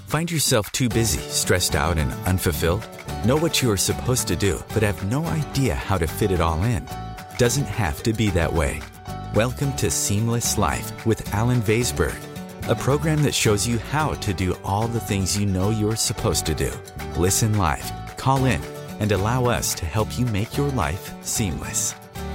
Find yourself too busy, stressed out, and unfulfilled? Know what you are supposed to do, but have no idea how to fit it all in? Doesn't have to be that way. Welcome to Seamless Life with Alan Weisberg, a program that shows you how to do all the things you know you're supposed to do. Listen live, call in, and allow us to help you make your life seamless.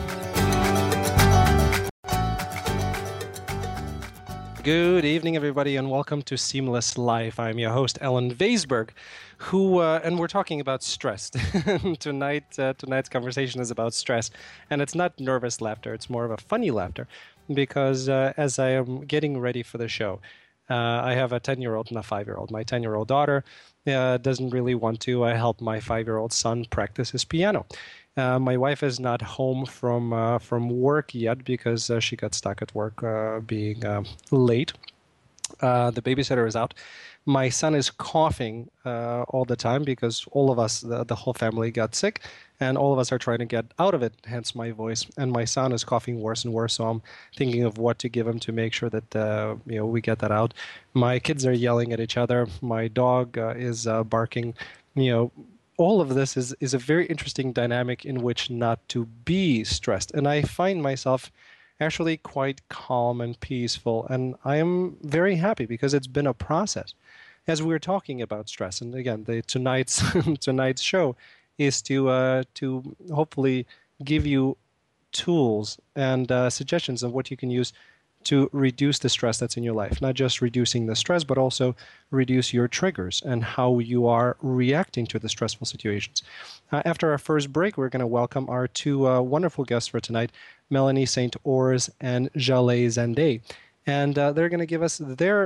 Good evening, everybody, and welcome to Seamless Life. I'm your host, Alan Weisberg, and we're talking about stress. Tonight's conversation is about stress, and it's not nervous laughter. It's more of a funny laughter, because as I am getting ready for the show, I have a 10-year-old and a 5-year-old. My 10-year-old daughter doesn't really want to help my 5-year-old son practice his piano. My wife is not home from work yet because she got stuck at work being late. The babysitter is out. My son is coughing all the time because all of us, the whole family, got sick, and all of us are trying to get out of it, hence my voice. And my son is coughing worse and worse, so I'm thinking of what to give him to make sure that we get that out. My kids are yelling at each other. My dog is barking. All of this is a very interesting dynamic in which not to be stressed. And I find myself actually quite calm and peaceful. And I am very happy because it's been a process. As we're talking about stress, and again, tonight's show is to hopefully give you tools and suggestions of what you can use to reduce the stress that's in your life. Not just reducing the stress, but also reduce your triggers and how you are reacting to the stressful situations. After our first break, we're going to welcome our two wonderful guests for tonight, Melanie St. Ors and Jaleh Zande. And they're going to give us their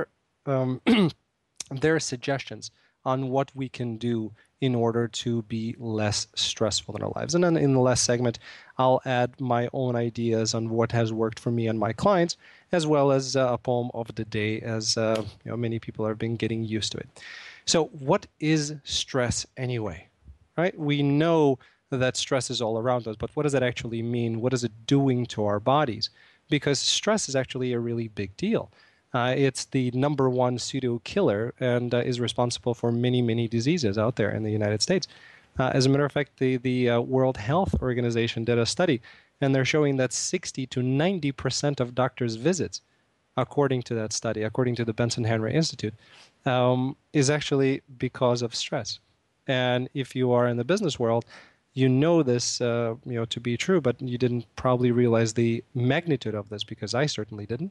suggestions on what we can do in order to be less stressful in our lives. And then in the last segment, I'll add my own ideas on what has worked for me and my clients, as well as a poem of the day, as many people have been getting used to it. So what is stress anyway? Right? We know that stress is all around us, but what does that actually mean? What is it doing to our bodies? Because stress is actually a really big deal. It's the number one pseudo killer and is responsible for many, many diseases out there in the United States. As a matter of fact, the World Health Organization did a study, and they're showing that 60 to 90% of doctors' visits, according to that study, according to the Benson Henry Institute, is actually because of stress. And if you are in the business world, you know this to be true, but you didn't probably realize the magnitude of this, because I certainly didn't.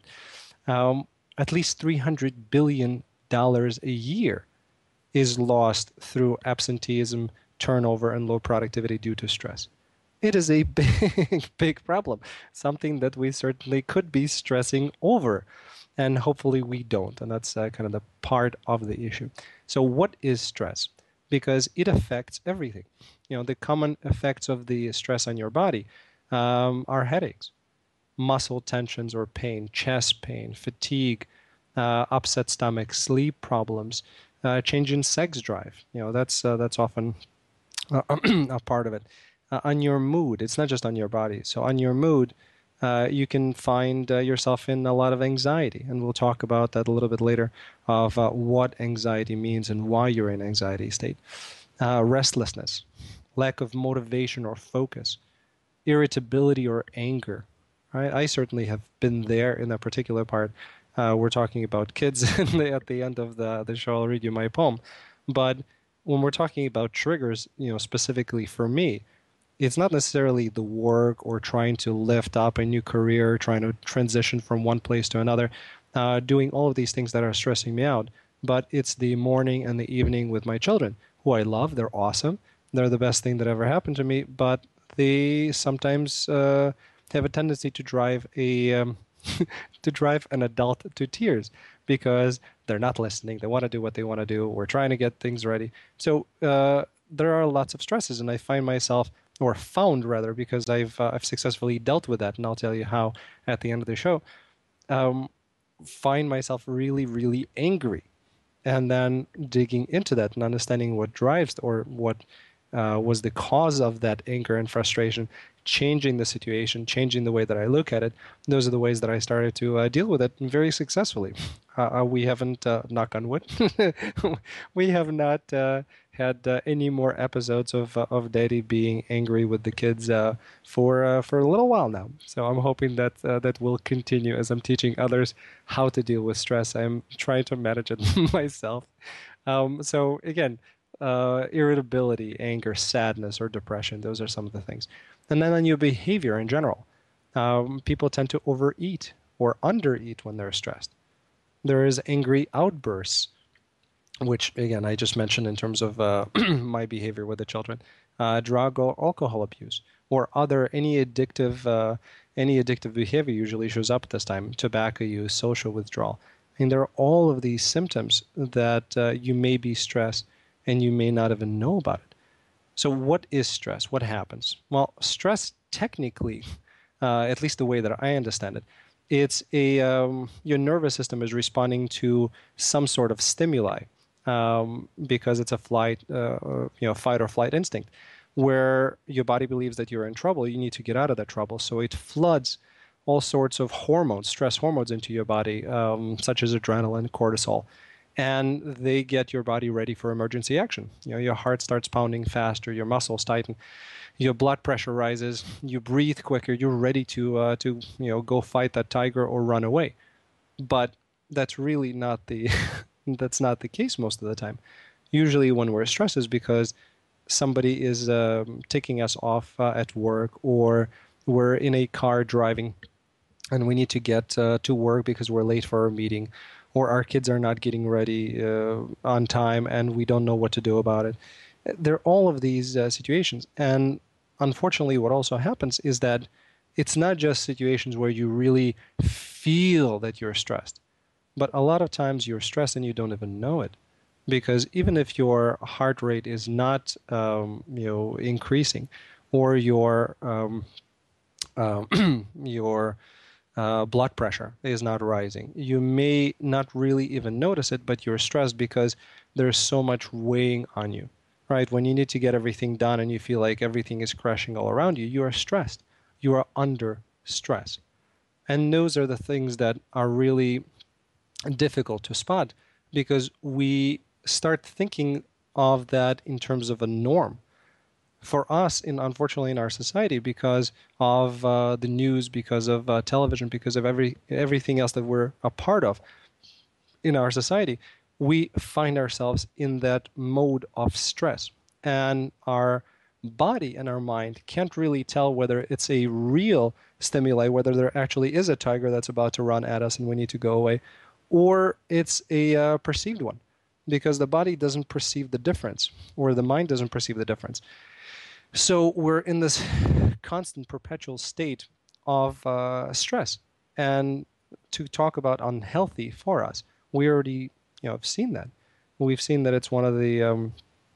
At least $300 billion a year is lost through absenteeism, turnover, and low productivity due to stress. It is a big, big problem, something that we certainly could be stressing over, and hopefully we don't, and that's kind of the part of the issue. So what is stress? Because it affects everything. The common effects of the stress on your body are headaches, muscle tensions or pain, chest pain, fatigue, upset stomach, sleep problems, change in sex drive. That's often a part of it. On your mood, it's not just on your body. So on your mood, you can find yourself in a lot of anxiety, and we'll talk about that a little bit later of what anxiety means and why you're in anxiety state. Restlessness, lack of motivation or focus, irritability or anger. Right? I certainly have been there in that particular part. We're talking about kids at the end of the show. I'll read you my poem. But when we're talking about triggers, specifically for me, it's not necessarily the work or trying to lift up a new career, trying to transition from one place to another, doing all of these things that are stressing me out. But it's the morning and the evening with my children, who I love. They're awesome. They're the best thing that ever happened to me. But they sometimes have a tendency to drive an adult to tears because they're not listening. They want to do what they want to do. We're trying to get things ready. So there are lots of stresses, and I find myself, or found rather, because I've successfully dealt with that, and I'll tell you how at the end of the show, find myself really, really angry, and then digging into that and understanding what drives or what was the cause of that anger and frustration, changing the situation, changing the way that I look at it. Those are the ways that I started to deal with it very successfully. We haven't, knock on wood, we have not had any more episodes of Daddy being angry with the kids for a little while now. So I'm hoping that that will continue as I'm teaching others how to deal with stress. I'm trying to manage it myself. So again, irritability, anger, sadness, or depression. Those are some of the things. And then on your behavior in general, people tend to overeat or undereat when they're stressed. There is angry outbursts, which again I just mentioned in terms of my behavior with the children, drug or alcohol abuse, or other any addictive behavior usually shows up at this time. Tobacco use, social withdrawal, and there are all of these symptoms that you may be stressed and you may not even know about it. So what is stress? What happens? Well, stress technically, at least the way that I understand it, it's your nervous system is responding to some sort of stimuli because it's a fight or flight instinct, where your body believes that you're in trouble. You need to get out of that trouble, so it floods all sorts of hormones, stress hormones, into your body, such as adrenaline, cortisol, and they get your body ready for emergency action. Your heart starts pounding faster, your muscles tighten, your blood pressure rises, you breathe quicker, you're ready to go fight that tiger or run away. But that's really not the that's not the case most of the time. Usually when we're stressed is because somebody is taking us off at work, or we're in a car driving and we need to get to work because we're late for our meeting, or our kids are not getting ready on time and we don't know what to do about it. There are all of these situations. And unfortunately, what also happens is that it's not just situations where you really feel that you're stressed, but a lot of times you're stressed and you don't even know it. Because even if your heart rate is not increasing, or your your blood pressure is not rising, you may not really even notice it, but you're stressed because there's so much weighing on you, right? When you need to get everything done and you feel like everything is crashing all around you, you are stressed. You are under stress. And those are the things that are really difficult to spot, because we start thinking of that in terms of a norm. For us, unfortunately, in our society, because of the news, because of television, because of everything else that we're a part of in our society, we find ourselves in that mode of stress. And our body and our mind can't really tell whether it's a real stimuli, whether there actually is a tiger that's about to run at us and we need to go away, or it's a perceived one, because the body doesn't perceive the difference, or the mind doesn't perceive the difference. So we're in this constant, perpetual state of stress. And to talk about unhealthy for us, we already have seen that. We've seen that it's one of the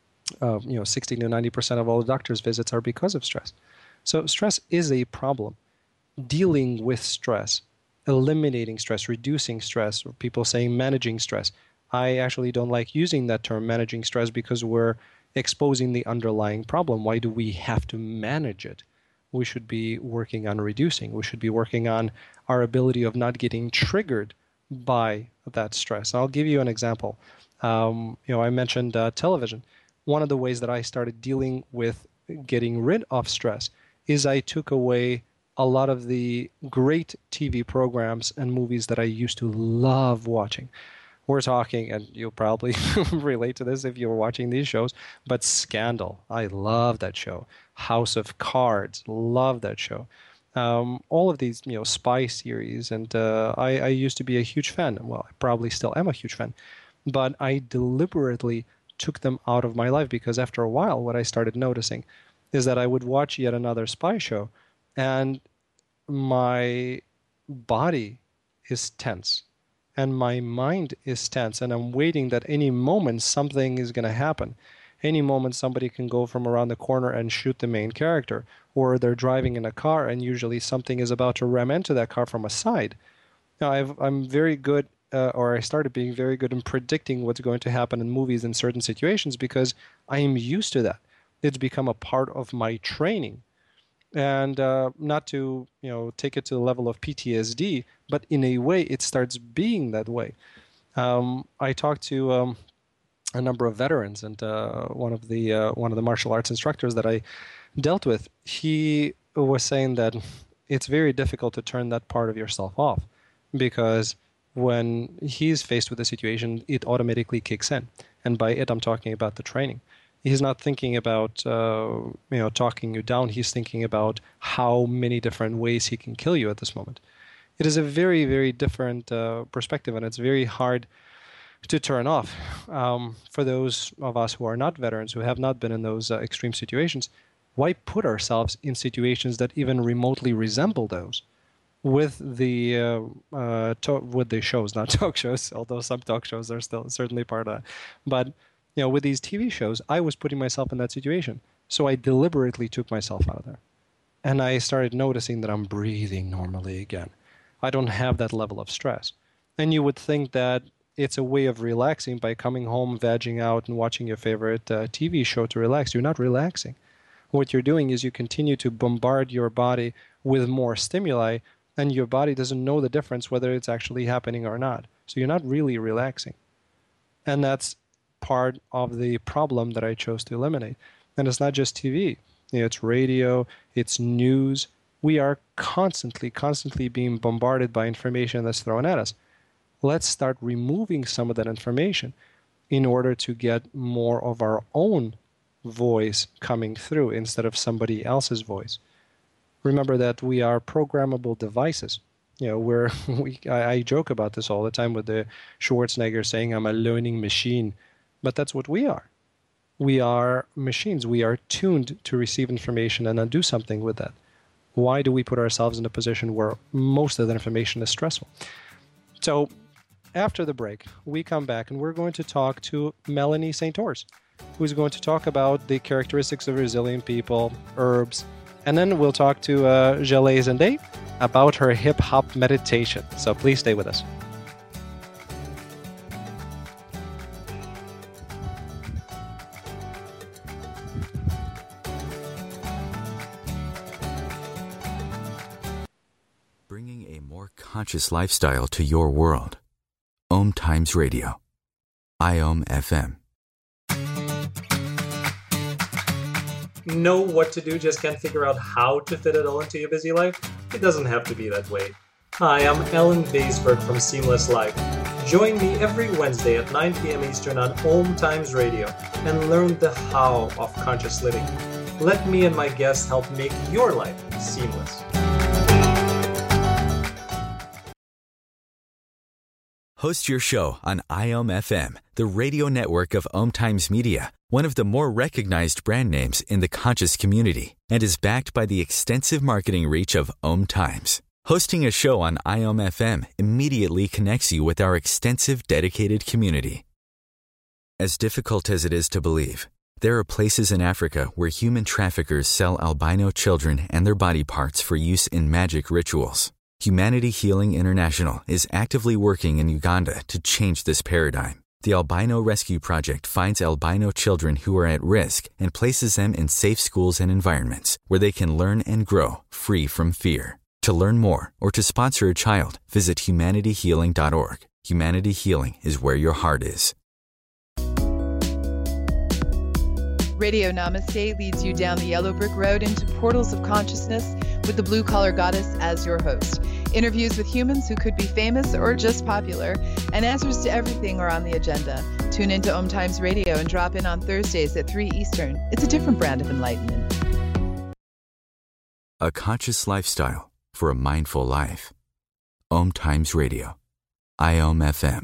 60 to 90% of all the doctor's visits are because of stress. So stress is a problem. Dealing with stress, eliminating stress, reducing stress, or people saying managing stress. I actually don't like using that term, managing stress, because we're exposing the underlying problem. Why do we have to manage it? We should be working on reducing. We should be working on our ability of not getting triggered by that stress. I'll give you an example. I mentioned television. One of the ways that I started dealing with getting rid of stress is I took away a lot of the great TV programs and movies that I used to love watching. We're talking, and you'll probably relate to this if you're watching these shows, but Scandal, I love that show. House of Cards, love that show. All of these, spy series, and I used to be a huge fan. Well, I probably still am a huge fan, but I deliberately took them out of my life, because after a while, what I started noticing is that I would watch yet another spy show, and my body is tense. And my mind is tense, and I'm waiting that any moment something is going to happen. Any moment somebody can go from around the corner and shoot the main character, or they're driving in a car and usually something is about to ram into that car from a side. Now, I'm very good, or I started being very good in predicting what's going to happen in movies in certain situations, because I am used to that. It's become a part of my training. And not to take it to the level of PTSD, but in a way it starts being that way. I talked to a number of veterans, and one of the martial arts instructors that I dealt with, he was saying that it's very difficult to turn that part of yourself off, because when he's faced with a situation, it automatically kicks in. And by it, I'm talking about the training. He's not thinking about talking you down. He's thinking about how many different ways he can kill you at this moment. It is a very, very different perspective, and it's very hard to turn off. For those of us who are not veterans, who have not been in those extreme situations, why put ourselves in situations that even remotely resemble those? With the with the shows, not talk shows, although some talk shows are still certainly part of that. But with these TV shows, I was putting myself in that situation. So I deliberately took myself out of there. And I started noticing that I'm breathing normally again. I don't have that level of stress. And you would think that it's a way of relaxing by coming home, vegging out, and watching your favorite TV show to relax. You're not relaxing. What you're doing is you continue to bombard your body with more stimuli, and your body doesn't know the difference whether it's actually happening or not. So you're not really relaxing. And that's part of the problem that I chose to eliminate. And it's not just TV. It's radio, it's news. We are constantly being bombarded by information that's thrown at us. Let's start removing some of that information in order to get more of our own voice coming through instead of somebody else's voice. Remember that we are programmable devices. I joke about this all the time with the Schwarzenegger saying, I'm a learning machine. But that's what we are. We are machines. We are tuned to receive information and then do something with that. Why do we put ourselves in a position where most of the information is stressful? So after the break, we come back and we're going to talk to Melanie St. Ors, who's going to talk about the characteristics of resilient people, herbs, and then we'll talk to Jaleh Zende about her hip-hop meditation. So please stay with us. Bringing a more conscious lifestyle to your world. Om Times Radio. IOM FM. Know what to do, just can't figure out how to fit it all into your busy life? It doesn't have to be that way. Hi, I'm Alan Baisberg from Seamless Life. Join me every Wednesday at 9 p.m. Eastern on Om Times Radio and learn the how of conscious living. Let me and my guests help make your life seamless. Host your show on IOM FM, the radio network of Om Times Media, one of the more recognized brand names in the conscious community, and is backed by the extensive marketing reach of Om Times. Hosting a show on IOM FM immediately connects you with our extensive dedicated community. As difficult as it is to believe, there are places in Africa where human traffickers sell albino children and their body parts for use in magic rituals. Humanity Healing International is actively working in Uganda to change this paradigm. The Albino Rescue Project finds albino children who are at risk and places them in safe schools and environments where they can learn and grow free from fear. To learn more or to sponsor a child, visit humanityhealing.org. Humanity Healing is where your heart is. Radio Namaste leads you down the yellow brick road into portals of consciousness with the blue collar goddess as your host. Interviews with humans who could be famous or just popular, and answers to everything are on the agenda. Tune into Om Times Radio and drop in on Thursdays at 3 Eastern. It's a different brand of enlightenment. A conscious lifestyle for a mindful life. Om Times Radio. IOM FM.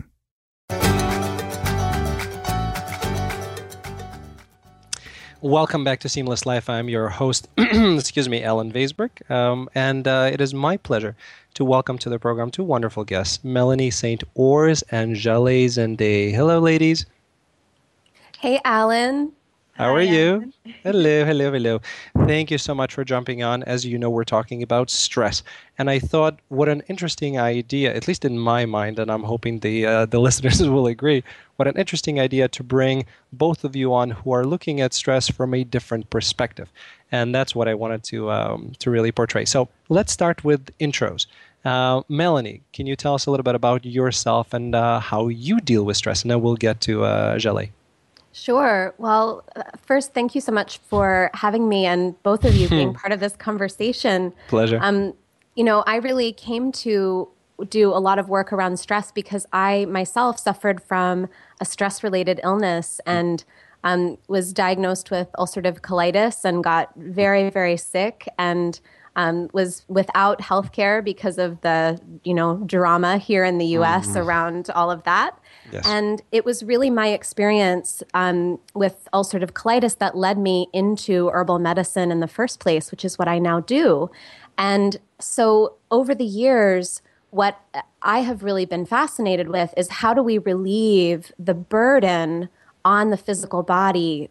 Welcome back to Seamless Life. I'm your host, Alan Baisberg, and it is my pleasure to welcome to the program two wonderful guests, Melanie St. Ors and Jaleh Zende. Hello, ladies. Hey, Alan. How are you? Hello, hello, hello. Thank you so much for jumping on. As you know, we're talking about stress. And I thought, what an interesting idea, at least in my mind, and I'm hoping the listeners will agree, what an interesting idea to bring both of you on who are looking at stress from a different perspective. And that's what I wanted to really portray. So let's start with intros. Melanie, can you tell us a little bit about yourself and how you deal with stress? And then we'll get to Jaleh. Sure. Well, first, thank you so much for having me and both of you being part of this conversation. Pleasure. I really came to do a lot of work around stress because I myself suffered from a stress-related illness and was diagnosed with ulcerative colitis and got very, very sick and was without health care because of the, drama here in the U.S. around all of that. Yes. And it was really my experience with ulcerative colitis that led me into herbal medicine in the first place, which is what I now do. And so over the years, what I have really been fascinated with is how do we relieve the burden on the physical body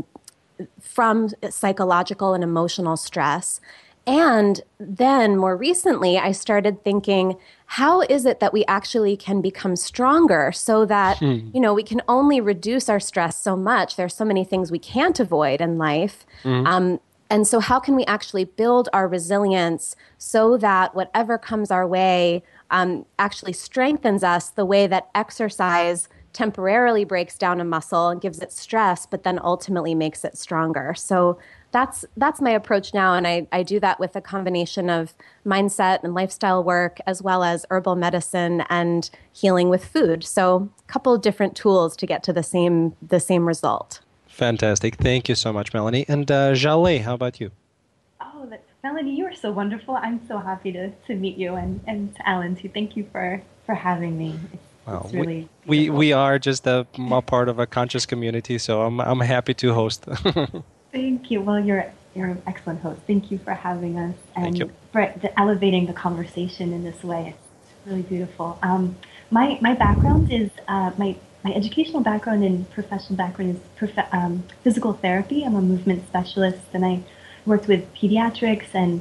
from psychological and emotional stress. And then more recently, I started thinking, how is it that we actually can become stronger so that, we can only reduce our stress so much. There's so many things we can't avoid in life. And so how can we actually build our resilience so that whatever comes our way actually strengthens us the way that exercise temporarily breaks down a muscle and gives it stress, but then ultimately makes it stronger. So that's my approach now, and I do that with a combination of mindset and lifestyle work, as well as herbal medicine and healing with food. So a couple of different tools to get to the same result. Fantastic. Thank you so much, Melanie. And Jaleh, how about you? Oh, Melanie, you are so wonderful. I'm so happy to meet you, and to Alan too. Thank you for having me. It's really we are just a part of a conscious community, so I'm happy to host. Thank you. Well, you're an excellent host. Thank you for having us and for elevating the conversation in this way. It's really beautiful. My background is my educational background and professional background is physical therapy. I'm a movement specialist, and I worked with pediatrics and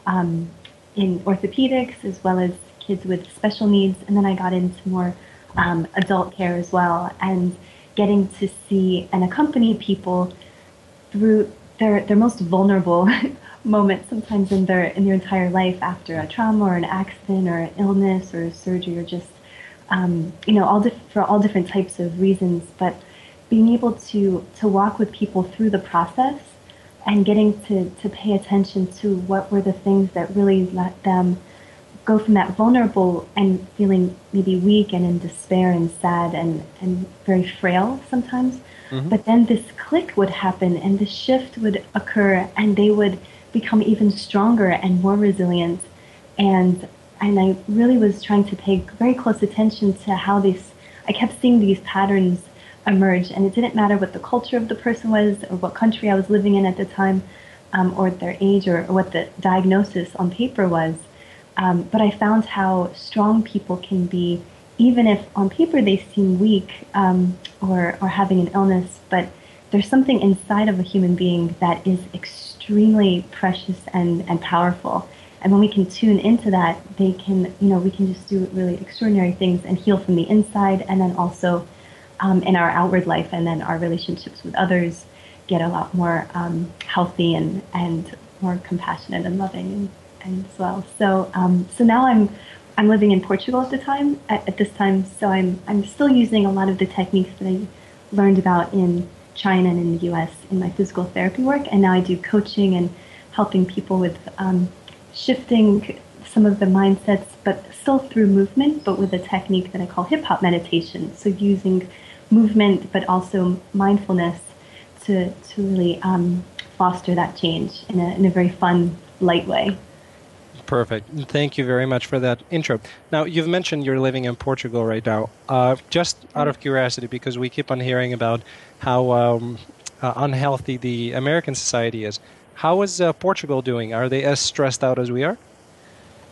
in orthopedics as well as kids with special needs. And then I got into more adult care as well, and getting to see and accompany people through their most vulnerable moments sometimes in their entire life after a trauma or an accident or an illness or a surgery or just for all different types of reasons. But being able to walk with people through the process and getting to pay attention to what were the things that really let them go from that vulnerable and feeling maybe weak and in despair and sad and very frail sometimes. But then this click would happen and this shift would occur and they would become even stronger and more resilient. And I really was trying to pay very close attention to how I kept seeing these patterns emerge. And it didn't matter what the culture of the person was or what country I was living in at the time, or their age or what the diagnosis on paper was. But I found how strong people can be, even if on paper they seem weak or having an illness, but there's something inside of a human being that is extremely precious and powerful. And when we can tune into that, we can just do really extraordinary things and heal from the inside, and then also in our outward life, and then our relationships with others get a lot more healthy and more compassionate and loving and as well. So now I'm living in Portugal at this time, so I'm still using a lot of the techniques that I learned about in China and in the US in my physical therapy work, and now I do coaching and helping people with shifting some of the mindsets, but still through movement, but with a technique that I call hip-hop meditation. So using movement, but also mindfulness to really foster that change in a very fun, light way. Perfect. Thank you very much for that intro. Now, you've mentioned you're living in Portugal right now. Just out of curiosity, because we keep on hearing about how unhealthy the American society is. How is Portugal doing? Are they as stressed out as we are?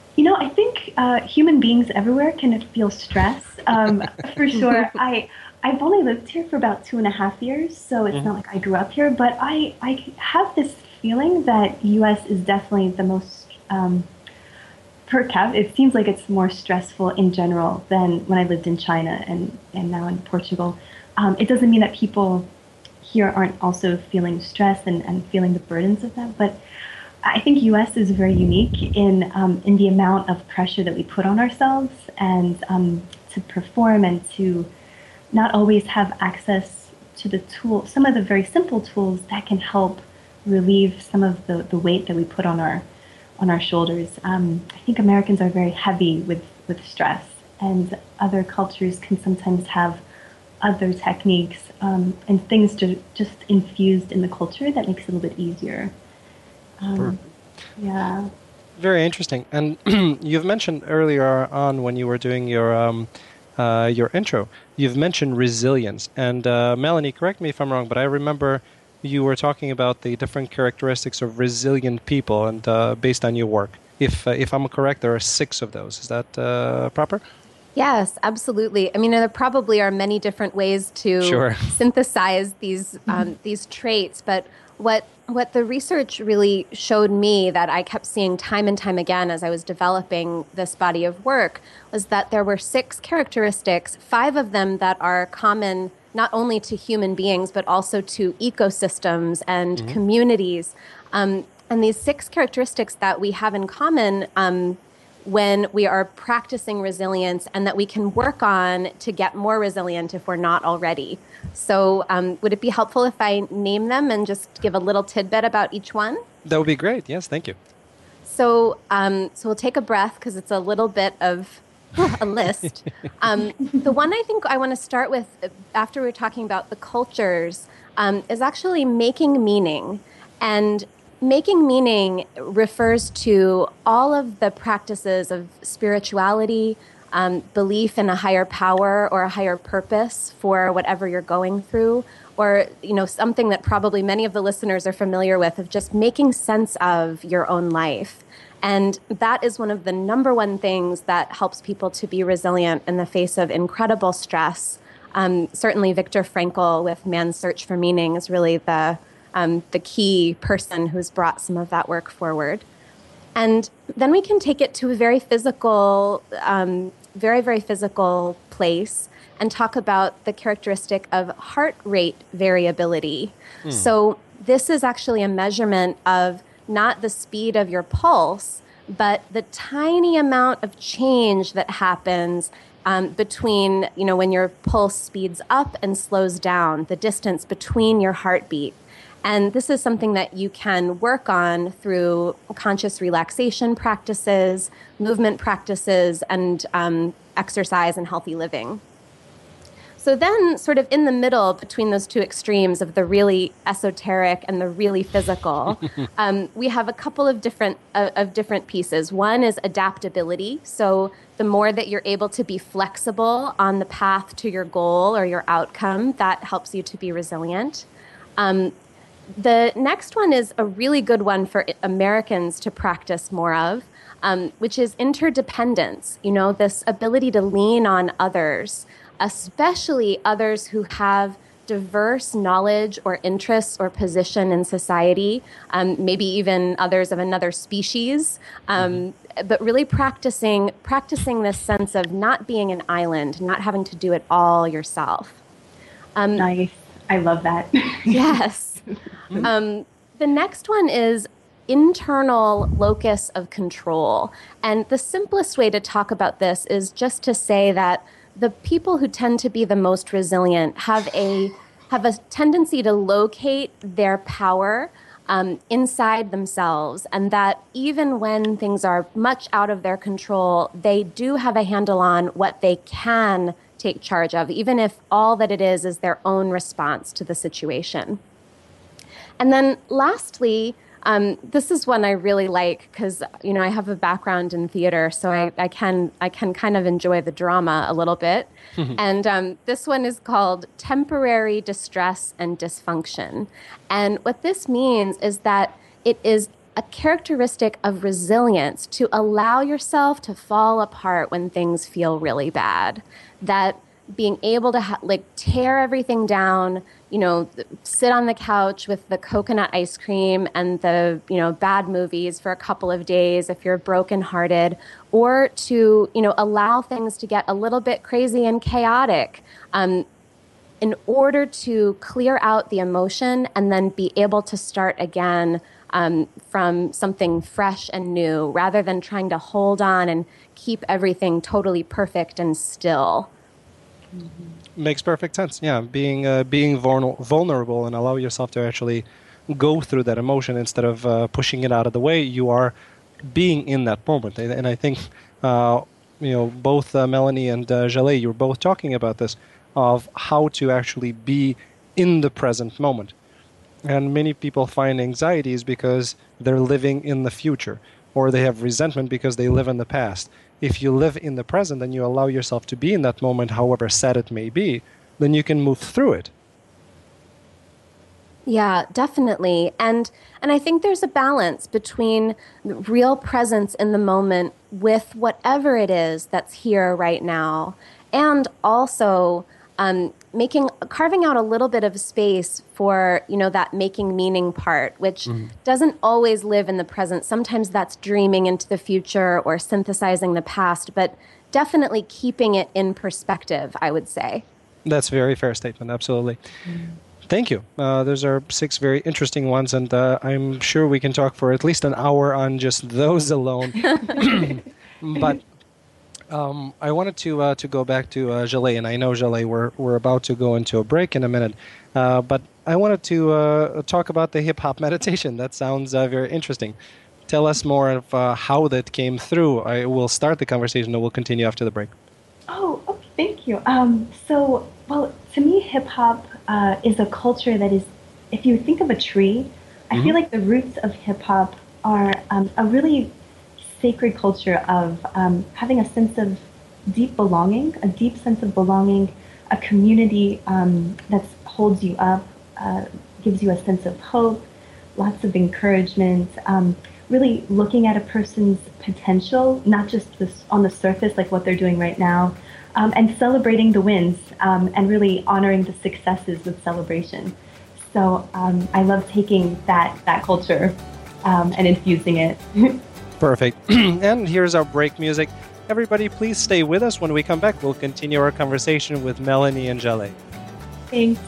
I think human beings everywhere can feel stress. For sure. I've only lived here for about 2.5 years, so it's not like I grew up here, but I have this feeling that U.S. is definitely the most, per cap, it seems like it's more stressful in general than when I lived in China and now in Portugal. It doesn't mean that people here aren't also feeling stress and feeling the burdens of that, but I think U.S. is very unique in the amount of pressure that we put on ourselves and to perform and to not always have access to the tools, some of the very simple tools that can help relieve some of the weight that we put on our shoulders. I think Americans are very heavy with stress, and other cultures can sometimes have other techniques and things just infused in the culture that makes it a little bit easier. Yeah. Very interesting. And you've mentioned earlier on when you were doing your intro, you've mentioned resilience. And Melanie, correct me if I'm wrong, but I remember you were talking about the different characteristics of resilient people, and based on your work. If I'm correct, there are 6 of those. Is that proper? Yes, absolutely. I mean, there probably are many different ways to synthesize these traits, but what the research really showed me that I kept seeing time and time again as I was developing this body of work was that there were 6 characteristics, 5 of them that are common not only to human beings, but also to ecosystems and communities. And these 6 characteristics that we have in common when we are practicing resilience and that we can work on to get more resilient if we're not already. So would it be helpful if I name them and just give a little tidbit about each one? That would be great. Yes, thank you. So we'll take a breath because it's a little bit of a list. The one I think I want to start with after we're talking about the cultures is actually making meaning. And making meaning refers to all of the practices of spirituality, belief in a higher power or a higher purpose for whatever you're going through, or something that probably many of the listeners are familiar with, of just making sense of your own life. And that is one of the number one things that helps people to be resilient in the face of incredible stress. Certainly Viktor Frankl with Man's Search for Meaning is really the key person who's brought some of that work forward. And then we can take it to a very physical, very, very physical place and talk about the characteristic of heart rate variability. So this is actually a measurement of not the speed of your pulse, but the tiny amount of change that happens between, when your pulse speeds up and slows down, the distance between your heartbeat. And this is something that you can work on through conscious relaxation practices, movement practices, and exercise and healthy living. So then sort of in the middle between those two extremes of the really esoteric and the really physical, we have a couple of different pieces. One is adaptability. So the more that you're able to be flexible on the path to your goal or your outcome, that helps you to be resilient. The next one is a really good one for Americans to practice more of, which is interdependence, this ability to lean on others, especially others who have diverse knowledge or interests or position in society, maybe even others of another species, but really practicing this sense of not being an island, not having to do it all yourself. Nice. I love that. Yes. The next one is internal locus of control. And the simplest way to talk about this is just to say that the people who tend to be the most resilient have a tendency to locate their power inside themselves, and that even when things are much out of their control, they do have a handle on what they can take charge of, even if all that it is their own response to the situation. And then lastly, this is one I really like because, I have a background in theater, so I can kind of enjoy the drama a little bit. And this one is called temporary distress and dysfunction. And what this means is that it is a characteristic of resilience to allow yourself to fall apart when things feel really bad. That being able to tear everything down, sit on the couch with the coconut ice cream and the, bad movies for a couple of days if you're brokenhearted, or to, allow things to get a little bit crazy and chaotic in order to clear out the emotion and then be able to start again from something fresh and new, rather than trying to hold on and keep everything totally perfect and still. Mm-hmm. Makes perfect sense. Yeah, being vulnerable and allow yourself to actually go through that emotion instead of pushing it out of the way. You are being in that moment, and I think both Melanie and Jaleh, you were both talking about this, of how to actually be in the present moment. And many people find anxieties because they're living in the future, or they have resentment because they live in the past. If you live in the present and you allow yourself to be in that moment, however sad it may be, then you can move through it. Yeah, definitely. And I think there's a balance between real presence in the moment with whatever it is that's here right now, and also carving out a little bit of space for, that making meaning part, which doesn't always live in the present. Sometimes that's dreaming into the future or synthesizing the past, but definitely keeping it in perspective, I would say. That's a very fair statement. Absolutely. Thank you. Those are 6 very interesting ones, and I'm sure we can talk for at least an hour on just those alone. But I wanted to go back to Jaleh, and I know, Jaleh, we're about to go into a break in a minute, but I wanted to talk about the hip-hop meditation. That sounds very interesting. Tell us more of how that came through. I will start the conversation, and we'll continue after the break. Oh, okay, thank you. To me, hip-hop is a culture that is, if you think of a tree, I feel like the roots of hip-hop are a really sacred culture of having a sense of deep belonging, a deep sense of belonging, a community that holds you up, gives you a sense of hope, lots of encouragement, really looking at a person's potential, not just on the surface, like what they're doing right now, and celebrating the wins and really honoring the successes with celebration. So I love taking that culture and infusing it. Perfect. And here's our break music. Everybody, please stay with us. When we come back, we'll continue our conversation with Melanie and Jaleh. Thanks.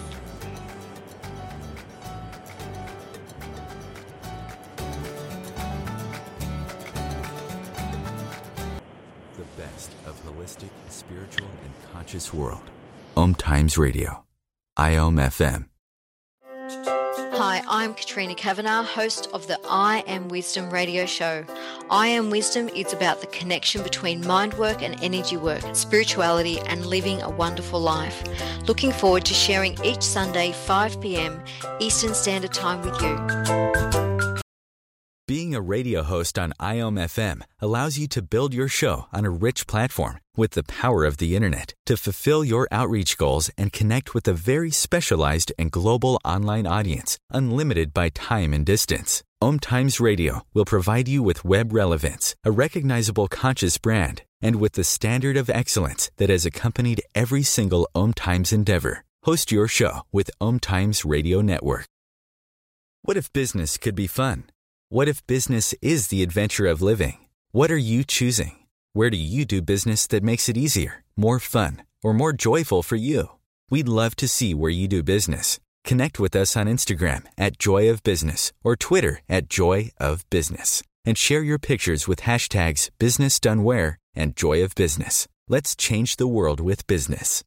The best of holistic, spiritual, and conscious world. Om Times Radio. IOM FM. Hi, I'm Katrina Kavanagh, host of the I Am Wisdom radio show. I Am Wisdom is about the connection between mind work and energy work, spirituality, and living a wonderful life. Looking forward to sharing each Sunday, 5 p.m. Eastern Standard Time with you. Being a radio host on IOM FM allows you to build your show on a rich platform with the power of the internet to fulfill your outreach goals and connect with a very specialized and global online audience, unlimited by time and distance. Om Times Radio will provide you with web relevance, a recognizable conscious brand, and with the standard of excellence that has accompanied every single Om Times endeavor. Host your show with Om Times Radio Network. What if business could be fun? What if business is the adventure of living? What are you choosing? Where do you do business that makes it easier, more fun, or more joyful for you? We'd love to see where you do business. Connect with us on Instagram @JoyOfBusiness or Twitter @JoyOfBusiness. And share your pictures with hashtags BusinessDoneWhere and Joy of Business. Let's change the world with business.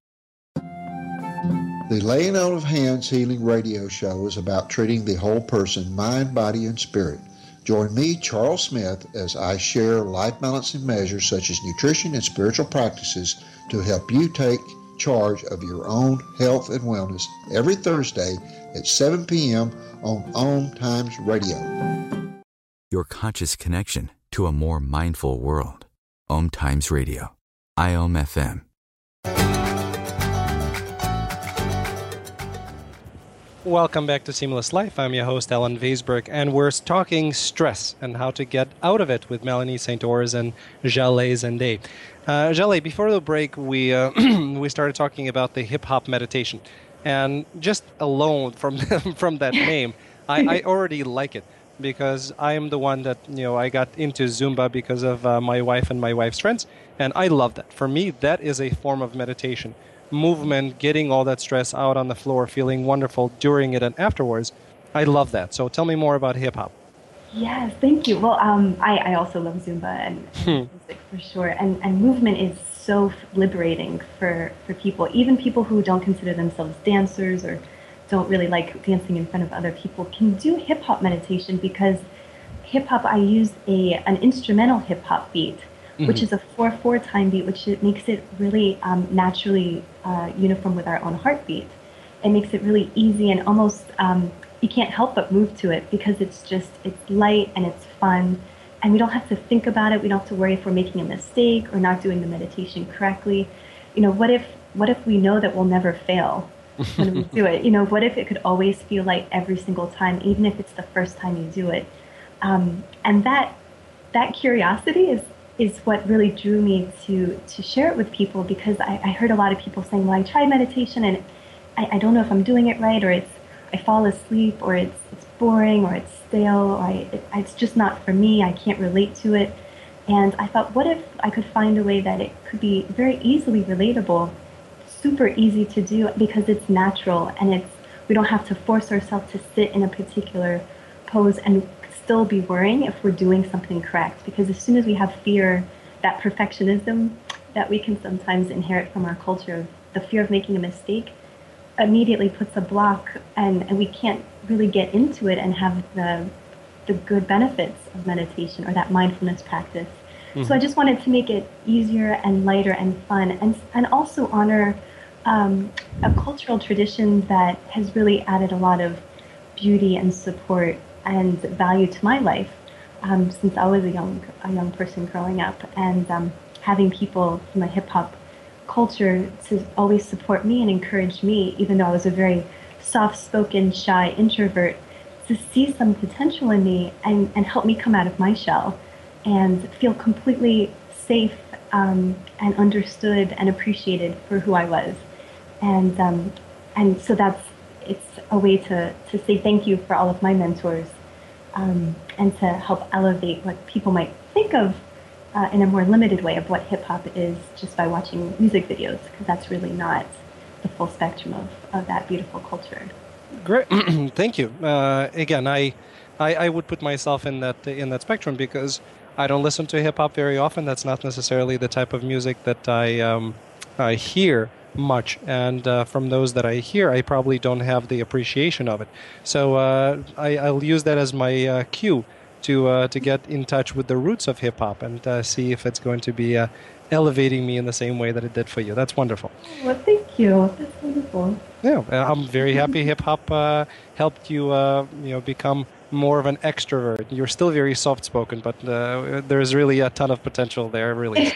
The Laying On of Hands Healing Radio Show is about treating the whole person, mind, body, and spirit. Join me, Charles Smith, as I share life-balancing measures such as nutrition and spiritual practices to help you take charge of your own health and wellness every Thursday at 7 p.m. on Om Times Radio. Your conscious connection to a more mindful world. Om Times Radio. IOM FM. Welcome back to Seamless Life. I'm your host, Alan Weisberg, and we're talking stress and how to get out of it with Melanie St-Ors and Jaleh Zende. Jaleh, before the break, we we started talking about the hip-hop meditation. And just alone from from that name, I already like it because I am the one that, I got into Zumba because of my wife and my wife's friends, and I love that. For me, that is a form of meditation. Movement, getting all that stress out on the floor, feeling wonderful during it and afterwards. I love that. So tell me more about hip hop. Yes, thank you. Well, I also love Zumba and music for sure. And movement is so liberating for people, even people who don't consider themselves dancers or don't really like dancing in front of other people can do hip hop meditation because hip hop, I use an instrumental hip hop beat, which is a 4/4 time beat, which makes it really naturally uniform with our own heartbeat. It makes it really easy and almost you can't help but move to it because it's light and it's fun, and we don't have to think about it. We don't have to worry if we're making a mistake or not doing the meditation correctly. What if we know that we'll never fail when we do it? What if it could always feel like every single time, even if it's the first time you do it? And that curiosity is what really drew me to share it with people, because I heard a lot of people saying, well, I tried meditation and I don't know if I'm doing it right, or I fall asleep, or it's boring, or it's stale, or it's just not for me, I can't relate to it. And I thought, what if I could find a way that it could be very easily relatable, super easy to do because it's natural, and we don't have to force ourselves to sit in a particular pose and still be worrying if we're doing something correct. Because as soon as we have fear, that perfectionism that we can sometimes inherit from our culture, the fear of making a mistake immediately puts a block, and we can't really get into it and have the good benefits of meditation or that mindfulness practice. So I just wanted to make it easier and lighter and fun, and also honor a cultural tradition that has really added a lot of beauty and support and value to my life since I was a young person growing up, and having people from the hip hop culture to always support me and encourage me, even though I was a very soft-spoken, shy introvert, to see some potential in me and help me come out of my shell and feel completely safe and understood and appreciated for who I was. And so it's a way to say thank you for all of my mentors, and to help elevate what people might think of in a more limited way of what hip-hop is just by watching music videos, because that's really not the full spectrum of that beautiful culture. Great. Thank you. Again, I would put myself in that spectrum because I don't listen to hip-hop very often. That's not necessarily the type of music that I hear much, and from those that I hear, I probably don't have the appreciation of it. So I'll use that as my cue to get in touch with the roots of hip-hop and see if it's going to be elevating me in the same way that it did for you. That's wonderful. Well, thank you. That's wonderful. Yeah, I'm very happy hip-hop helped you, become more of an extrovert. You're still very soft-spoken, but there's really a ton of potential there, really.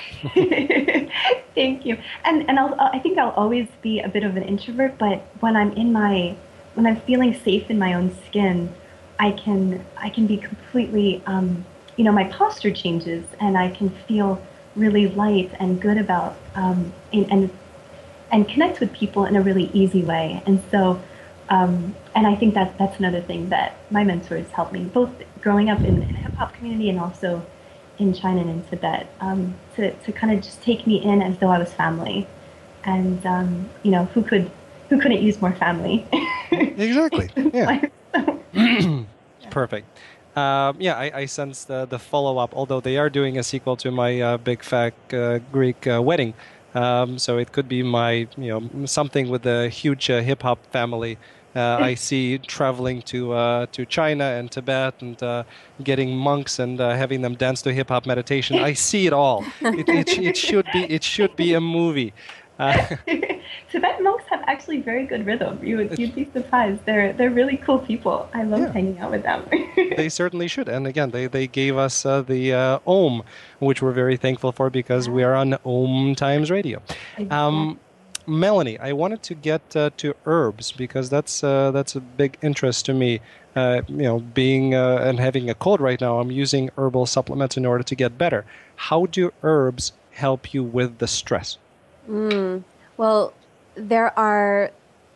Thank you. And I think I'll always be a bit of an introvert, but when I'm feeling safe in my own skin, I can be completely, my posture changes, and I can feel really light and good about and connect with people in a really easy way. And so, and I think that's another thing that my mentors helped me, both growing up in the hip hop community and also in China and in Tibet, to kind of just take me in as though I was family. And who couldn't use more family? Exactly. Yeah. Perfect. I sense the follow-up, although they are doing a sequel to my Big Fat Greek Wedding. So it could be my, something with a huge hip-hop family. I see traveling to China and Tibet and getting monks and having them dance to hip-hop meditation. I see it all. It should be a movie. Tibetan monks have actually very good rhythm. You'd be surprised. They're really cool people. I love hanging out with them. They certainly should. And again, they gave us the Om, which we're very thankful for because we are on Om Times Radio. Exactly. Melanie, I wanted to get to herbs because that's a big interest to me. Being and having a cold right now, I'm using herbal supplements in order to get better. How do herbs help you with the stress? Well, there are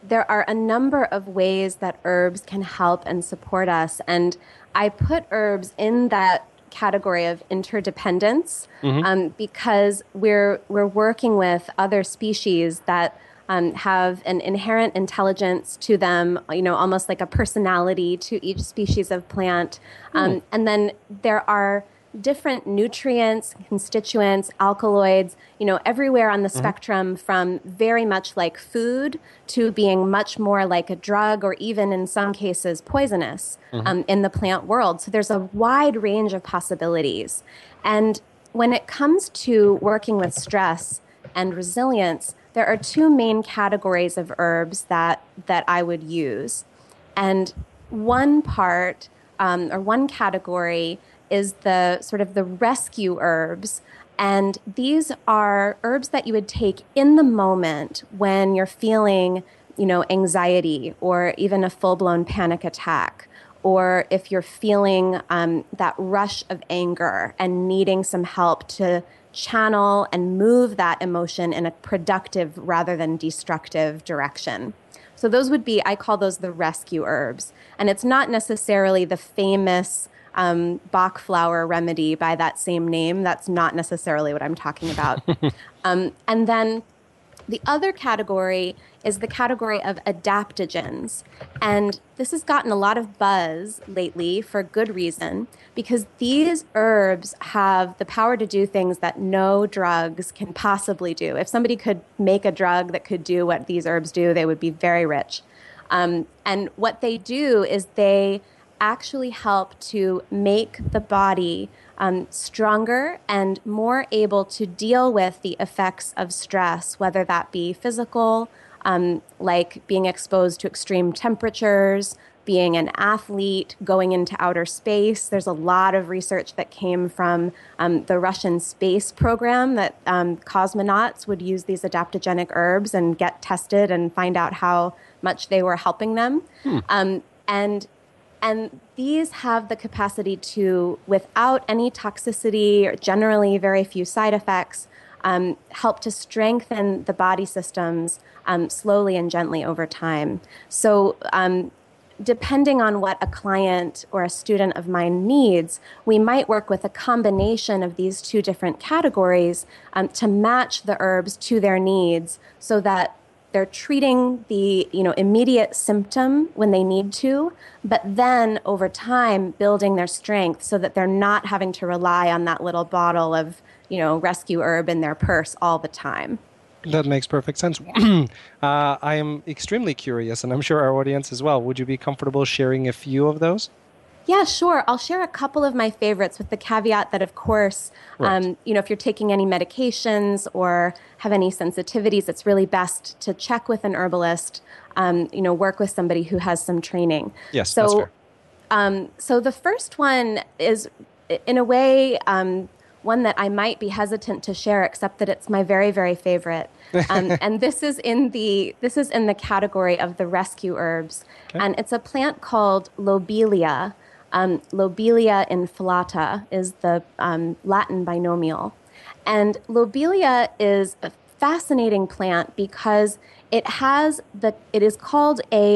a number of ways that herbs can help and support us, and I put herbs in that category of interdependence because we're working with other species that have an inherent intelligence to them, almost like a personality to each species of plant. And then there are different nutrients, constituents, alkaloids, everywhere on the spectrum, from very much like food to being much more like a drug, or even in some cases poisonous in the plant world. So there's a wide range of possibilities. And when it comes to working with stress and resilience, there are two main categories of herbs that I would use. And one part, or one category, is the sort of the rescue herbs. And these are herbs that you would take in the moment when you're feeling, anxiety or even a full-blown panic attack, or if you're feeling that rush of anger and needing some help to channel and move that emotion in a productive rather than destructive direction. So those would be, I call those the rescue herbs. And it's not necessarily the famous Bach flower remedy by that same name. That's not necessarily what I'm talking about. And then the other category is the category of adaptogens. And this has gotten a lot of buzz lately for good reason, because these herbs have the power to do things that no drugs can possibly do. If somebody could make a drug that could do what these herbs do, they would be very rich. And what they do is they actually help to make the body stronger and more able to deal with the effects of stress, whether that be physical, like being exposed to extreme temperatures, being an athlete, going into outer space. There's a lot of research that came from the Russian space program that cosmonauts would use these adaptogenic herbs and get tested and find out how much they were helping them. And these have the capacity to, without any toxicity or generally very few side effects, help to strengthen the body systems slowly and gently over time. So depending on what a client or a student of mine needs, we might work with a combination of these two different categories to match the herbs to their needs, so that they're treating the immediate symptom when they need to, but then over time building their strength so that they're not having to rely on that little bottle of rescue herb in their purse all the time. That makes perfect sense. I am extremely curious, and I'm sure our audience as well. Would you be comfortable sharing a few of those? Yeah, sure. I'll share a couple of my favorites, with the caveat that, of course, right. If you're taking any medications or have any sensitivities, it's really best to check with an herbalist, work with somebody who has some training. Yes, that's fair. So the first one is, in a way, one that I might be hesitant to share, except that it's my very, very favorite. And this is in the category of the rescue herbs. Okay. And it's a plant called lobelia. Lobelia inflata is the Latin binomial. And lobelia is a fascinating plant because it is called a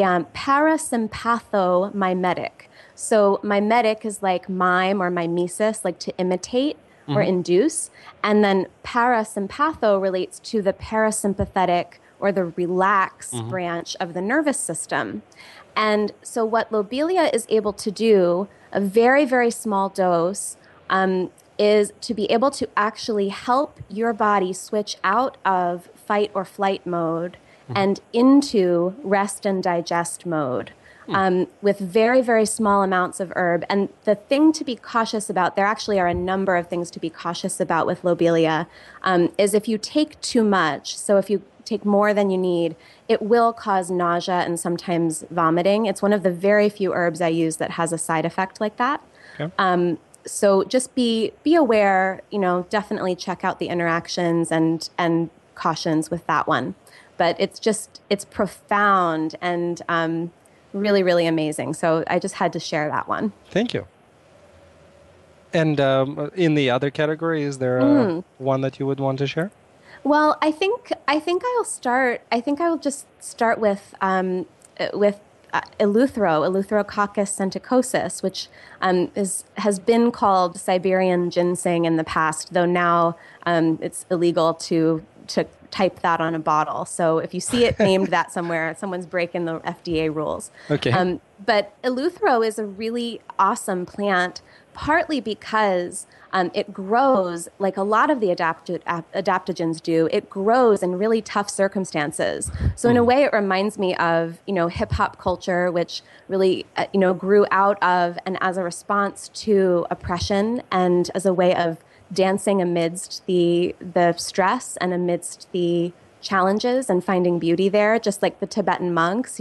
parasympathomimetic. So mimetic is like mime or mimesis, like to imitate or induce. And then parasympatho relates to the parasympathetic or the relax branch of the nervous system. And so what lobelia is able to do, a very, very small dose, is to be able to actually help your body switch out of fight or flight mode and into rest and digest mode. With very, very small amounts of herb. And the thing to be cautious about, there actually are a number of things to be cautious about with lobelia, is if you take too much, so if you take more than you need, it will cause nausea and sometimes vomiting. It's one of the very few herbs I use that has a side effect like that. Okay. So just be aware, definitely check out the interactions and cautions with that one. but it's profound and really, really amazing. So I just had to share that one. Thank you. And in the other category, is there one that you would want to share? Well, I think I'll start. I think I will just start with Eleutherococcus senticosus, which has been called Siberian ginseng in the past, though now it's illegal to type that on a bottle. So if you see it named that somewhere, someone's breaking the FDA rules. Okay. But Eleuthero is a really awesome plant, partly because it grows like a lot of the adaptogens do. It grows in really tough circumstances. So in a way, it reminds me of hip hop culture, which really grew out of and as a response to oppression and as a way of dancing amidst the stress and amidst the challenges and finding beauty there, just like the Tibetan monks,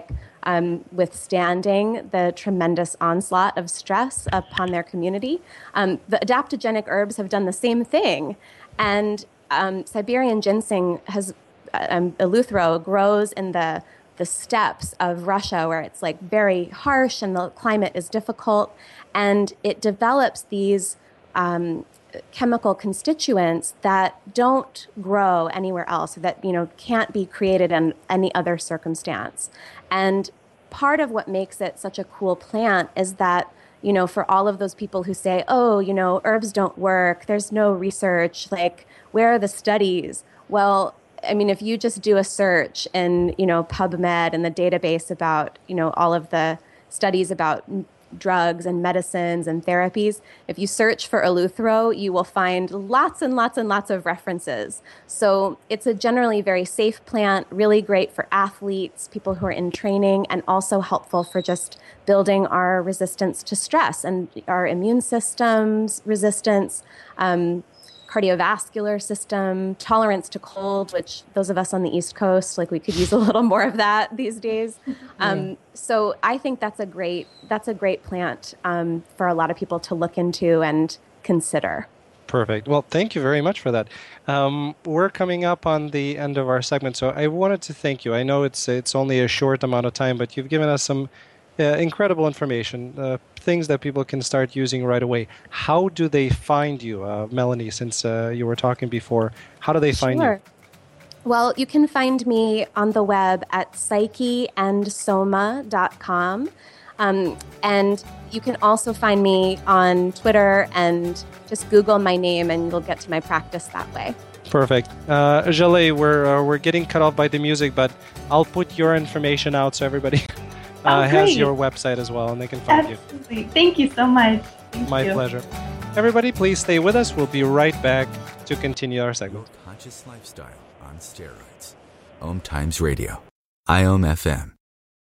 withstanding the tremendous onslaught of stress upon their community. The adaptogenic herbs have done the same thing. And Siberian ginseng Eleuthero grows in the steppes of Russia, where it's like very harsh and the climate is difficult. And it develops these chemical constituents that don't grow anywhere else, that can't be created in any other circumstance. And part of what makes it such a cool plant is that for all of those people who say, herbs don't work, there's no research, like where are the studies? Well, I mean, if you just do a search in PubMed and the database about all of the studies about drugs and medicines and therapies, if you search for Eleuthero, you will find lots and lots and lots of references. So it's a generally very safe plant, really great for athletes, people who are in training, and also helpful for just building our resistance to stress and our immune system's resistance, cardiovascular system, tolerance to cold, which those of us on the East Coast, we could use a little more of that these days. So I think that's a great plant for a lot of people to look into and consider. Perfect. Well, thank you very much for that. We're coming up on the end of our segment, so I wanted to thank you. I know it's only a short amount of time, but you've given us some incredible information, things that people can start using right away. How do they find you, Melanie, since you were talking before? How do they find you? Well, you can find me on the web at psycheandsoma.com. And you can also find me on Twitter and just Google my name and you'll get to my practice that way. Perfect. Jaleh, we're getting cut off by the music, but I'll put your information out so everybody has your website as well, and they can find you. Absolutely. Thank you so much. My pleasure. Everybody, please stay with us. We'll be right back to continue our segment. Conscious lifestyle on steroids. Om Times Radio. IOM FM.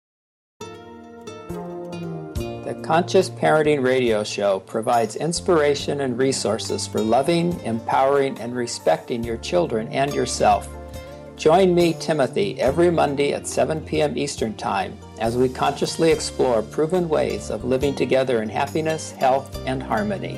The Conscious Parenting Radio Show provides inspiration and resources for loving, empowering, and respecting your children and yourself. Join me, Timothy, every Monday at 7 p.m. Eastern Time as we consciously explore proven ways of living together in happiness, health, and harmony.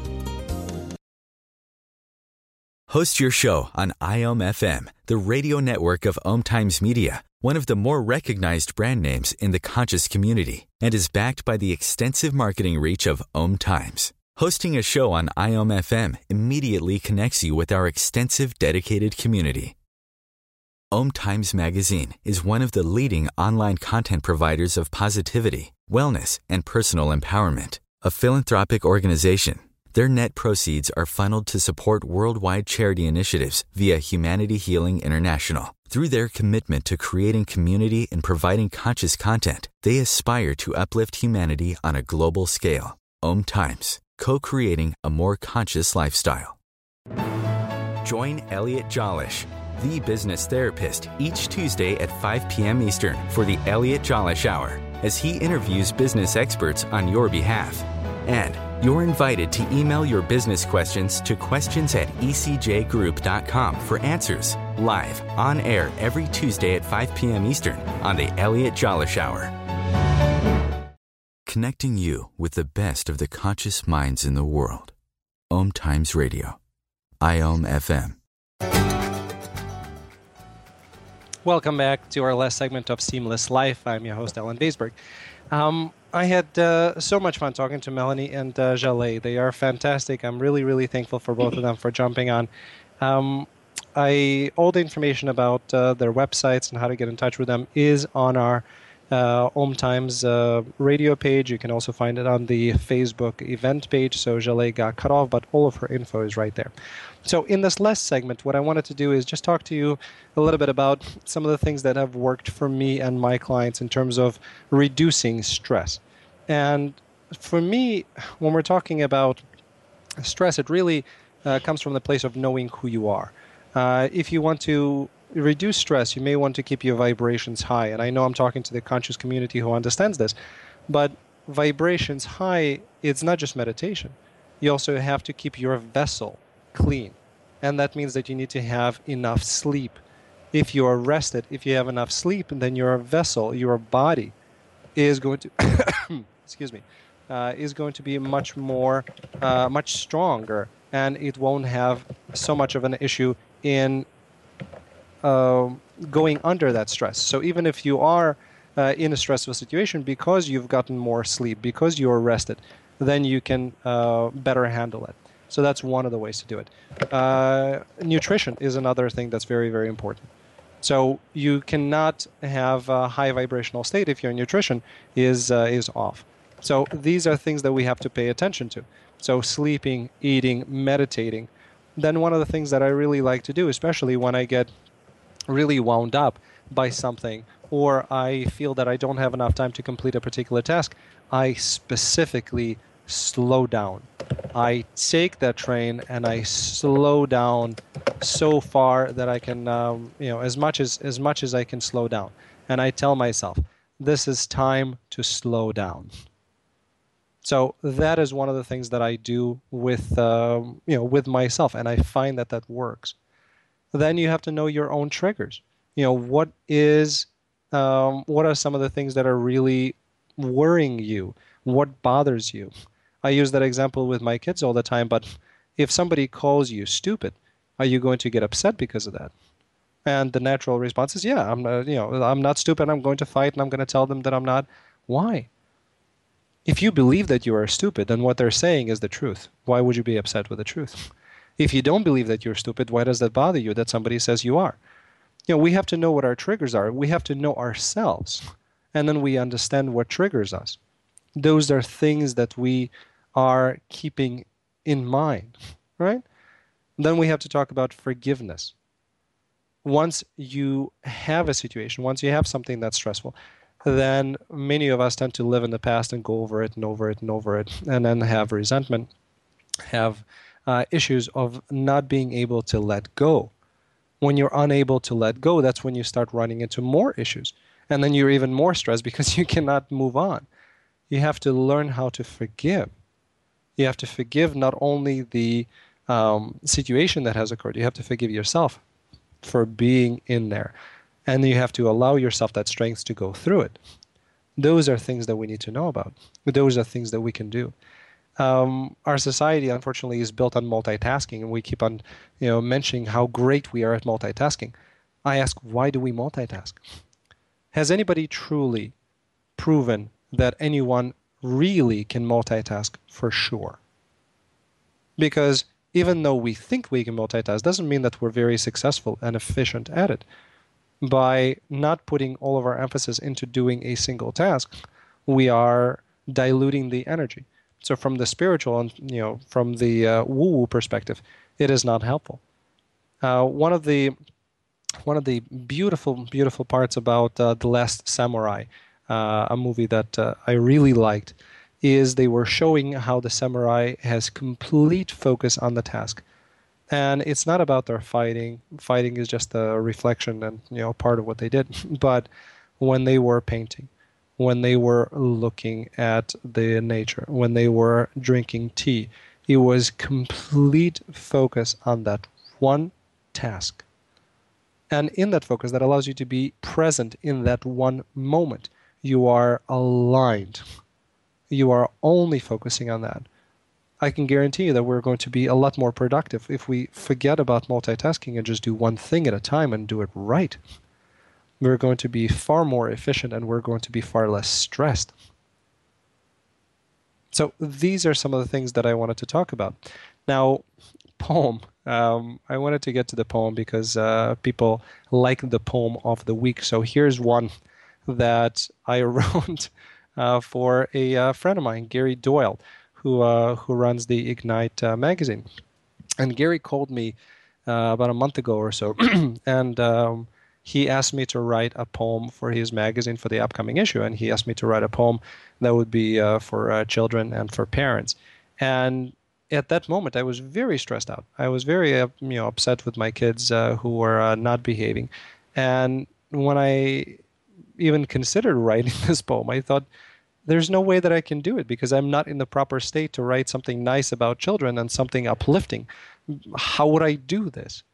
Host your show on IOM FM, the radio network of Om Times Media, one of the more recognized brand names in the conscious community, and is backed by the extensive marketing reach of Om Times. Hosting a show on IOM FM immediately connects you with our extensive dedicated community. Om Times Magazine is one of the leading online content providers of positivity, wellness, and personal empowerment. A philanthropic organization, their net proceeds are funneled to support worldwide charity initiatives via Humanity Healing International. Through their commitment to creating community and providing conscious content, they aspire to uplift humanity on a global scale. Om Times, co-creating a more conscious lifestyle. Join Elliot Jolish, the business therapist, each Tuesday at 5 p.m. Eastern for the Elliot Jolish Hour, as he interviews business experts on your behalf. And you're invited to email your business questions to questions@ecjgroup.com for answers, live, on air every Tuesday at 5 p.m. Eastern on the Elliot Jolish Hour. Connecting you with the best of the conscious minds in the world. Om Times Radio. IOM FM. Welcome back to our last segment of Seamless Life. I'm your host, Alan Baisberg. I had so much fun talking to Melanie and Jaleh. They are fantastic. I'm really, really thankful for both of them for jumping on. All the information about their websites and how to get in touch with them is on our Om Times radio page. You can also find it on the Facebook event page. So Jaleh got cut off, but all of her info is right there. So in this last segment, what I wanted to do is just talk to you a little bit about some of the things that have worked for me and my clients in terms of reducing stress. And for me, when we're talking about stress, it really comes from the place of knowing who you are. If you want to reduce stress, you may want to keep your vibrations high. And I know I'm talking to the conscious community who understands this, but vibrations high, it's not just meditation. You also have to keep your vessel clean. And that means that you need to have enough sleep. If you are rested, if you have enough sleep, then your vessel, your body is going to, is going to be much stronger, and it won't have so much of an issue in going under that stress. So even if you are in a stressful situation, because you've gotten more sleep, because you're rested, then you can better handle it. So that's one of the ways to do it. Nutrition is another thing that's very, very important. So you cannot have a high vibrational state if your nutrition is off. So these are things that we have to pay attention to. So sleeping, eating, meditating. Then one of the things that I really like to do, especially when I get really wound up by something, or I feel that I don't have enough time to complete a particular task, I specifically slow down. I take that train and I slow down so far that I can, as much as I can slow down. And I tell myself, this is time to slow down. So that is one of the things that I do with myself, and I find that works. Then you have to know your own triggers. What are some of the things that are really worrying you? What bothers you? I use that example with my kids all the time, but if somebody calls you stupid, are you going to get upset because of that? And the natural response is, yeah, I'm not stupid. I'm going to fight, and I'm going to tell them that I'm not. Why? If you believe that you are stupid, then what they're saying is the truth. Why would you be upset with the truth? If you don't believe that you're stupid, why does that bother you that somebody says you are? We have to know what our triggers are. We have to know ourselves, and then we understand what triggers us. Those are things that we are keeping in mind, right? Then we have to talk about forgiveness. Once you have a situation, once you have something that's stressful, then many of us tend to live in the past and go over it and over it and over it, and then have resentment, have issues of not being able to let go. When you're unable to let go, that's when you start running into more issues. And then you're even more stressed because you cannot move on. You have to learn how to forgive. You have to forgive not only the situation that has occurred, you have to forgive yourself for being in there. And you have to allow yourself that strength to go through it. Those are things that we need to know about. Those are things that we can do. Our society, unfortunately, is built on multitasking, and we keep on, mentioning how great we are at multitasking. I ask, why do we multitask? Has anybody truly proven that anyone really can multitask for sure? Because even though we think we can multitask, doesn't mean that we're very successful and efficient at it. By not putting all of our emphasis into doing a single task, we are diluting the energy. So from the spiritual and from the woo-woo perspective, it is not helpful. One of the beautiful parts about The Last Samurai, a movie that I really liked, is they were showing how the samurai has complete focus on the task. And it's not about their fighting. Fighting is just a reflection and part of what they did. But when they were painting, when they were looking at the nature, when they were drinking tea, it was complete focus on that one task. And in that focus, that allows you to be present in that one moment. You are aligned. You are only focusing on that. I can guarantee you that we're going to be a lot more productive if we forget about multitasking and just do one thing at a time and do it right. we're going to be far more efficient, and we're going to be far less stressed. So these are some of the things that I wanted to talk about. Now, poem. I wanted to get to the poem because people like the poem of the week. So here's one that I wrote for a friend of mine, Gary Doyle, who runs the Ignite magazine. And Gary called me about a month ago or so, and he asked me to write a poem for his magazine for the upcoming issue. And he asked me to write a poem that would be for children and for parents. And at that moment, I was very stressed out. I was very upset with my kids who were not behaving. And when I even considered writing this poem, I thought, there's no way that I can do it because I'm not in the proper state to write something nice about children and something uplifting. How would I do this?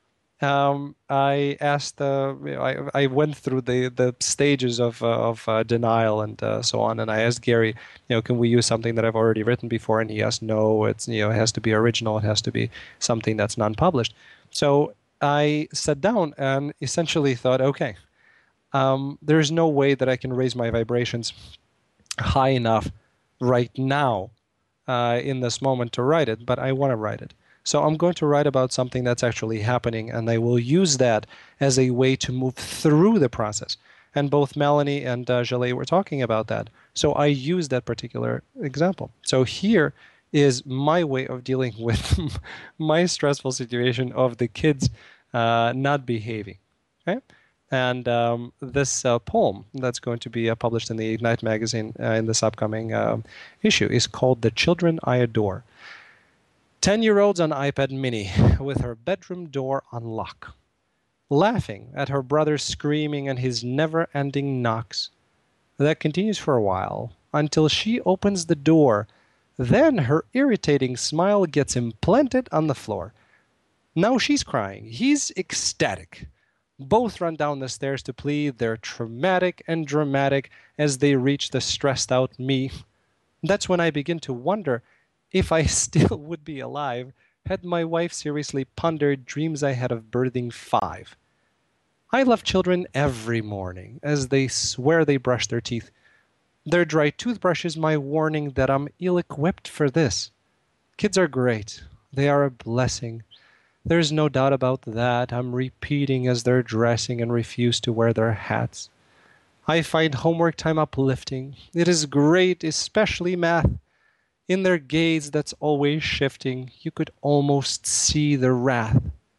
I asked, I went through the stages of denial and so on, and I asked Gary, can we use something that I've already written before? And he asked, no, it has to be original. It has to be something that's non-published. So I sat down and essentially thought, okay, there's no way that I can raise my vibrations high enough right now in this moment to write it, but I want to write it. So I'm going to write about something that's actually happening, and I will use that as a way to move through the process. And both Melanie and Jaleh were talking about that. So I use that particular example. So here is my way of dealing with my stressful situation of the kids not behaving. Okay? And this poem that's going to be published in the Ignite magazine in this upcoming issue is called The Children I Adore. 10-year-old's on iPad mini with her bedroom door on lock, laughing at her brother screaming and his never-ending knocks. That continues for a while until she opens the door. Then her irritating smile gets implanted on the floor. Now she's crying. He's ecstatic. Both run down the stairs to plead. They're traumatic and dramatic as they reach the stressed-out me. That's when I begin to wonder if I still would be alive had my wife seriously pondered dreams I had of birthing 5. I love children every morning as they swear they brush their teeth. Their dry toothbrush is my warning that I'm ill-equipped for this. Kids are great. They are a blessing. There's no doubt about that. I'm repeating as they're dressing and refuse to wear their hats. I find homework time uplifting. It is great, especially math. In their gaze that's always shifting, you could almost see the wrath.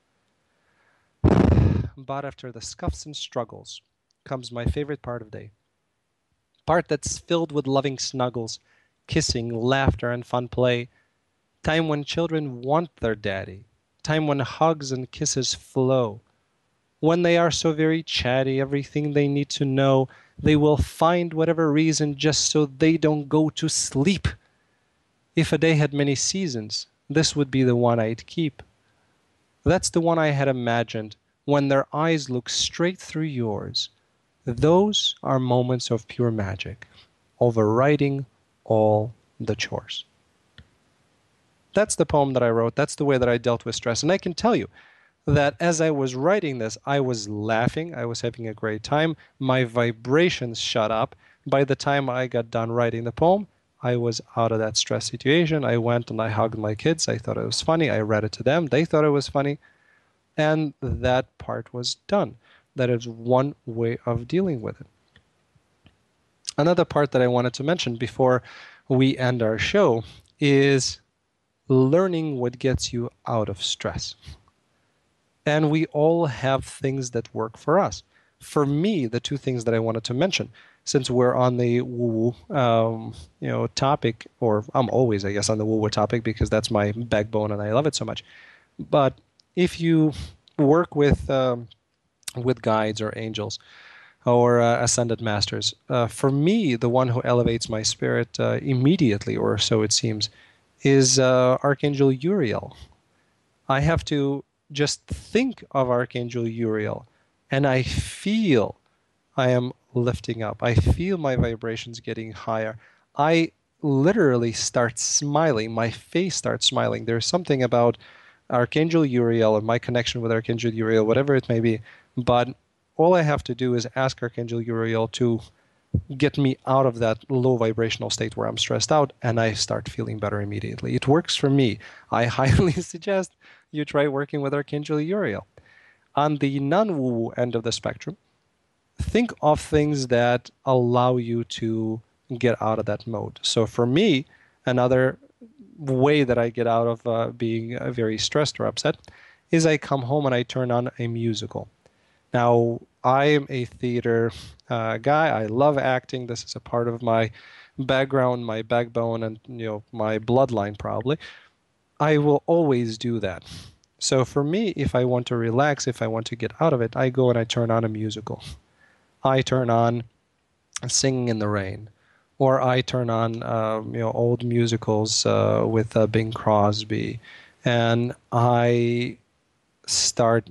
But after the scuffs and struggles comes my favorite part of the day. Part that's filled with loving snuggles, kissing, laughter, and fun play. Time when children want their daddy. Time when hugs and kisses flow. When they are so very chatty, everything they need to know, they will find whatever reason just so they don't go to sleep. If a day had many seasons, this would be the one I'd keep. That's the one I had imagined when their eyes look straight through yours. Those are moments of pure magic, overriding all the chores. That's the poem that I wrote. That's the way that I dealt with stress. And I can tell you that as I was writing this, I was laughing. I was having a great time. My vibrations shot up. By the time I got done writing the poem, I was out of that stress situation. I went and I hugged my kids. I thought it was funny. I read it to them. They thought it was funny. And that part was done. That is one way of dealing with it. Another part that I wanted to mention before we end our show is learning what gets you out of stress. And we all have things that work for us. For me, the two things that I wanted to mention, since we're on the woo-woo topic, or I'm always, I guess, on the woo-woo topic because that's my backbone and I love it so much. But if you work with guides or angels or ascended masters, for me, the one who elevates my spirit immediately, or so it seems, is Archangel Uriel. I have to just think of Archangel Uriel, and I feel I am lifting up. I feel my vibrations getting higher. I literally start smiling. My face starts smiling. There's something about Archangel Uriel and my connection with Archangel Uriel, whatever it may be, but all I have to do is ask Archangel Uriel to get me out of that low vibrational state where I'm stressed out, and I start feeling better immediately. It works for me. I highly suggest you try working with Archangel Uriel. On the non-woo end of the spectrum, think of things that allow you to get out of that mode. So for me, another way that I get out of being very stressed or upset is I come home and I turn on a musical. Now, I am a theater guy. I love acting. This is a part of my background, my backbone, and my bloodline probably. I will always do that. So for me, if I want to relax, if I want to get out of it, I go and I turn on a musical. I turn on Singing in the Rain, or I turn on old musicals with Bing Crosby, and I start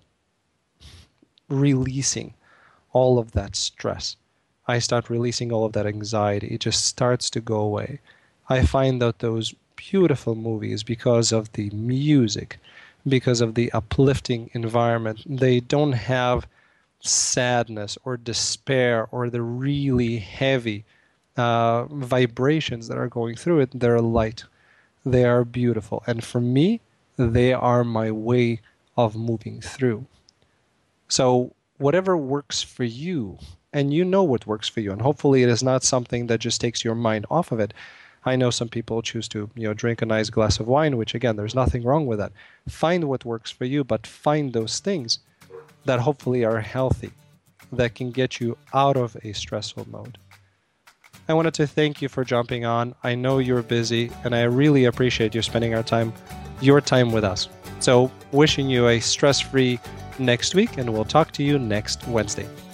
releasing all of that stress. I start releasing all of that anxiety. It just starts to go away. I find that those beautiful movies, because of the music, because of the uplifting environment, they don't have sadness or despair or the really heavy vibrations that are going through it. They're light. They are beautiful. And for me, they are my way of moving through. So whatever works for you, and you know what works for you, and hopefully it is not something that just takes your mind off of it. I know some people choose to drink a nice glass of wine, which again, there's nothing wrong with that. Find what works for you, but find those things that hopefully are healthy, that can get you out of a stressful mode. I wanted to thank you for jumping on. I know you're busy, and I really appreciate you spending your time with us. So wishing you a stress-free next week, and we'll talk to you next Wednesday.